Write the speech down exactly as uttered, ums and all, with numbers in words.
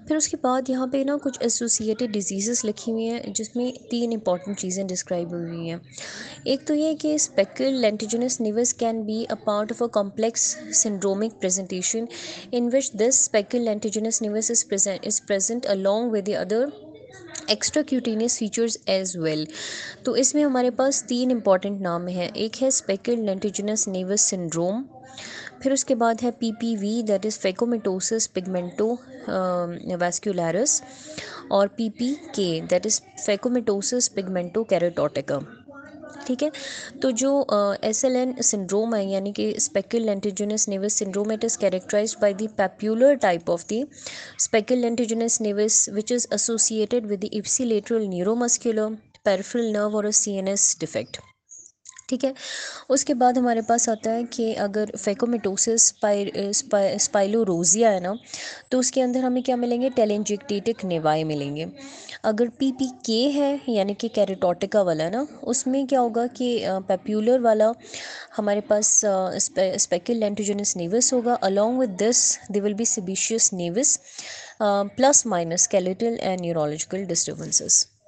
फिर उसके बाद यहाँ पे ना कुछ एसोसिएटेड डिजीज़ेस लिखी हुई हैं जिसमें तीन इंपॉर्टेंट चीज़ें डिस्क्राइब हुई हैं। एक तो ये कि speckled lentiginous nevus can be a part of a complex syndromic presentation in which this speckled lentiginous nevus is present is present along with the other extra cutaneous features as well. तो इसमें हमारे पास तीन important नाम हैं। एक है speckle lentiginous nevus syndrome, फिर उसके बाद है P P V that is phacomatosis pigmento vascularis, और P P K that is phacomatosis pigmento keratotica. ठीक है। तो जो एस एल एन सिंड्रोम है यानी कि speckled lentiginous nevus syndrome, it is characterized by the papular type of the speckled lentiginous nevus which is associated with the ipsilateral neuromuscular peripheral nerve और C N S defect. ठीक है। उसके बाद हमारे पास आता है कि अगर फेकोमिटोसिस स्पाइलोरोजिया है ना, तो उसके अंदर हमें क्या मिलेंगे, टेलेंजिक्टेटिक नेवाई मिलेंगे। अगर पी पी के है यानी कि कैरेटोटिका वाला है ना, उसमें क्या होगा कि पेप्यूलर वाला हमारे पास स्पेकल लेंटिजिनस नेवस होगा। Along with this they will be sebaceous nevus plus minus skeletal and neurological disturbances.